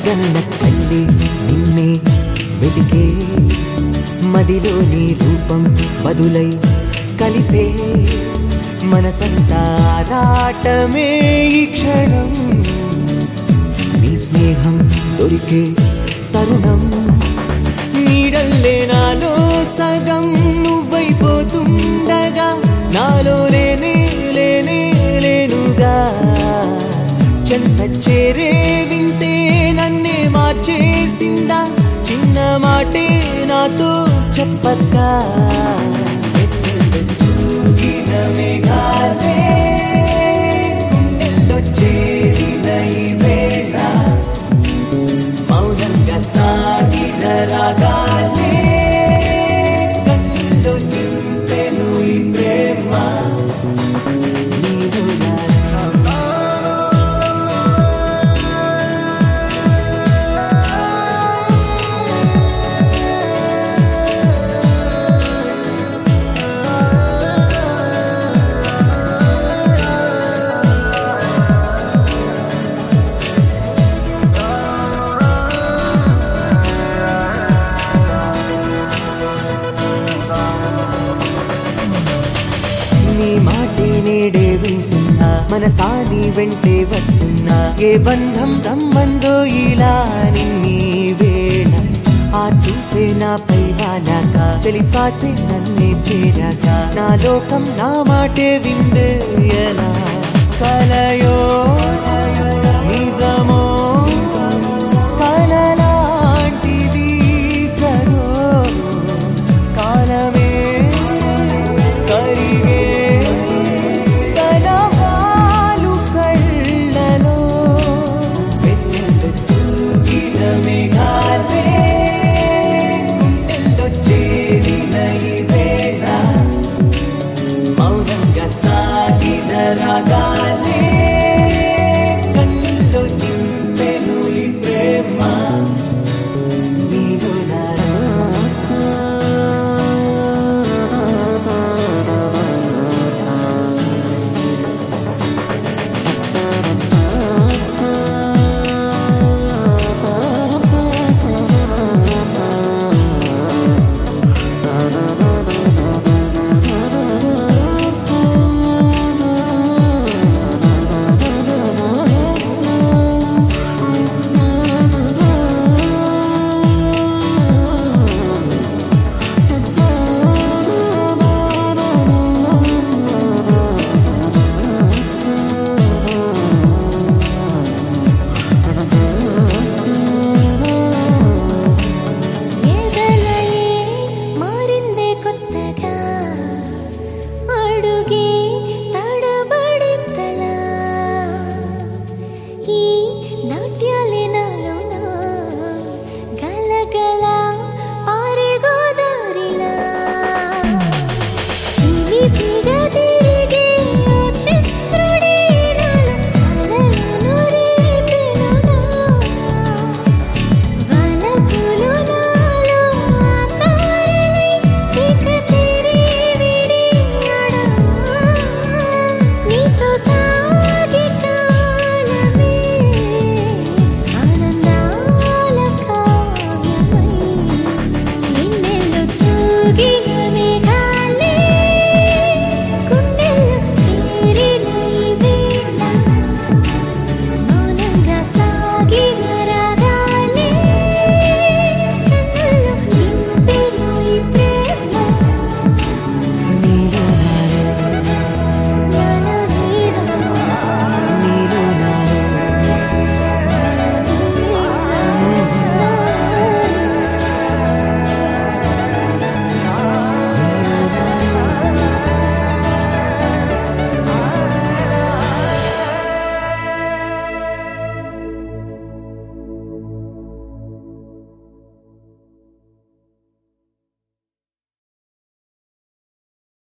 కలగన్న కళ్ళి నిన్నే వెతికే మదిలో నీ రూపం బదులై కలిసే మనసంతా రాటమే ఈ క్షణం నీ స్నేహం దొరికే తరుణం నీడల్లే నాలో సగం నువ్వైపోతుండగా నాలో లేనే లేనే లేనుగా చెంత చేరే వింతే నన్నే మార్చేసిందా చిన్న మాటే నాతో చెప్పక్క తూగిన మేఘాలే గుండెల్లో చేరిన ఈ వేళ మౌనంగా సాగిన రాగాలే కన్నుల్లో నింపెను ఈ ప్రేమ నీవు నీ మాటే నేడే వింటున్నా మనసాని వెంటే వస్తున్నా ఏ బంధం రమ్మందో ఇలా నిన్నీ వేళ ఆ చూపే నాపై వాలాక చలి శ్వాసే నన్నే చేరాక నా లోకం నా మాటే విందేయనా కలయో నిజమో కలలాంటిది కదో కాలమే కరిగే కలవాలు కళ్ళలో వెన్నెల్లో తూగిన మేఘాలే గుండెల్లో చేరిన ఈ వేళ మౌనంగా సాగిన రాగాలే కన్నుల్లో నింపెను ఈ ప్రేమ నీవు Give